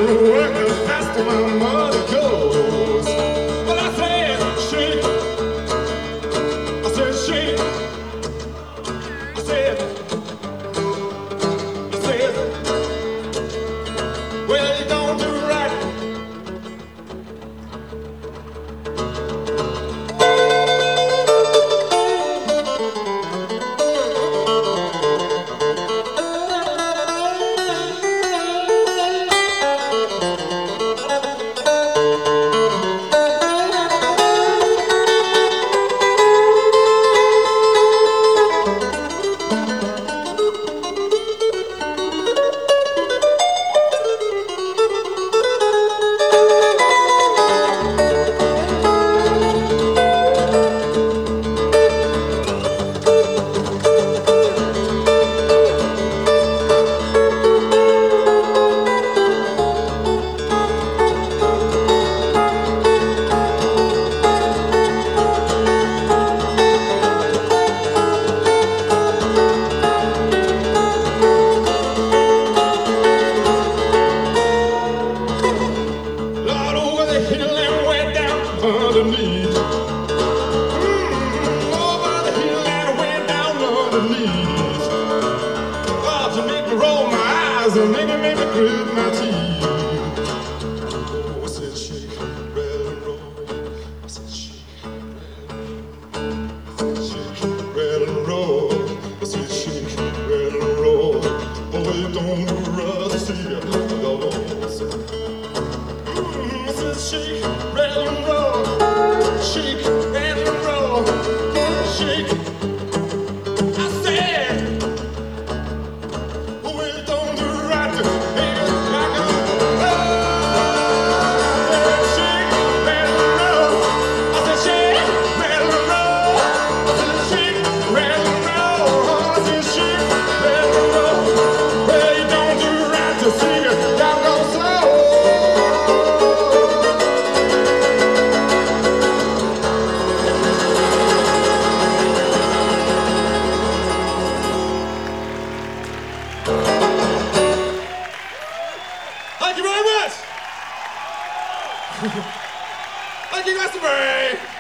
working faster my money goes. Well, I said, shake. I said, shake. I said, well, you don't do right. Lord, over the hill and way down underneath. Over the hill and way down underneath. Oh, to make me roll my eyes and make me grit my teeth. Oh, I said shake, rattle and roll. I said shake, rattle and roll. I said shake, rattle and roll. Oh, you don't rather see it. Shake, rattle and roll, shake, rattle and roll, shake. I said, oh, well, don't do right to make it like a shake, rattle and roll. I said, shake, rattle and roll. I said, shake, rattle and roll. I said, shake, rattle and roll. Well, you don't do right to sing it, y'all go slow. Thank you very much. Thank you, Glastonbury.